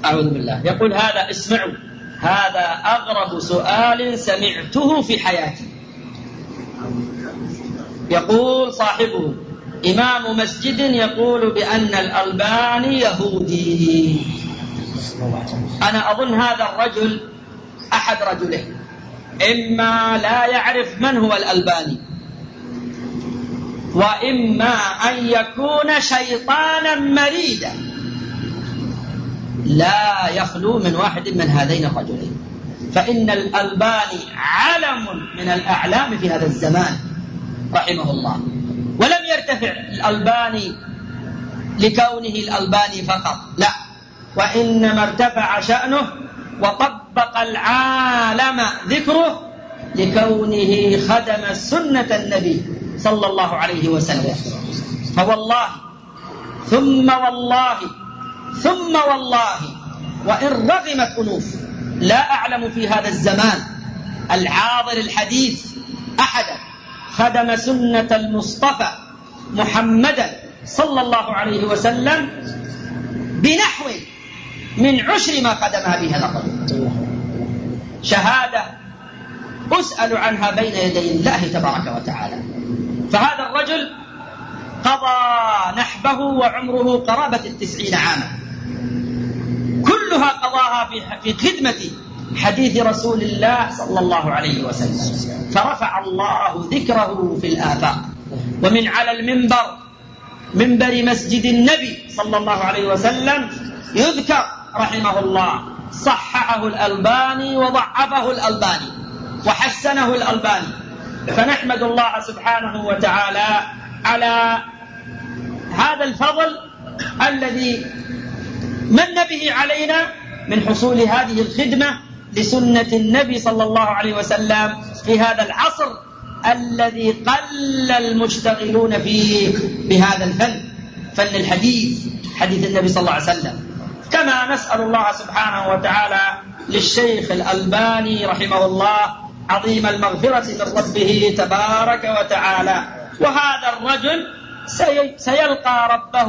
أعوذ بالله. يقول هذا، اسمعوا، هذا أغرب سؤال سمعته في حياتي. يقول صاحبه: إمام مسجد يقول بأن الألباني يهودي. أنا أظن هذا الرجل أحد رجلين: إما لا يعرف من هو الألباني، وإما أن يكون شيطانا مريدا لا يخلو من واحد من هذين الرجلين. فإن الألباني علم من الأعلام في هذا الزمان رحمه الله، ولم يرتفع الألباني لكونه الألباني فقط، لا، وإنما ارتفع شأنه وطبق العالم ذكره لكونه خدم سنة النبي صلى الله عليه وسلم. فوالله ثم والله ثم والله وإن رغمت أنوف لا أعلم في هذا الزمان العاضر الحديث أحدا خدم سنة المصطفى محمدا صلى الله عليه وسلم بنحو من 10 ما قدمها به هذا الرجل. شهادة أسأل عنها بين يدي الله تبارك وتعالى. فهذا الرجل قضى نحبه وعمره قرابة 90 عاما، كلها قضاها في خدمة حديث رسول الله صلى الله عليه وسلم. فرفع الله ذكره في الآفاق، ومن على المنبر، منبر مسجد النبي صلى الله عليه وسلم، يذكر رحمه الله، صححه الألباني وضعفه الألباني وحسنه الألباني. فنحمد الله سبحانه وتعالى على هذا الفضل الذي من به علينا من حصول هذه الخدمة لسنة النبي صلى الله عليه وسلم في هذا العصر الذي قل المشتغلون فيه بهذا الفن، فن الحديث، حديث النبي صلى الله عليه وسلم. كما نسأل الله سبحانه وتعالى للشيخ الألباني رحمه الله عظيم المغفرة من ربه تبارك وتعالى. وهذا الرجل سيلقى ربه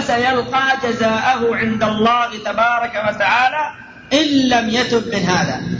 وسيلقى جزاءه عند الله تبارك وتعالى إن لم يتب من هذا.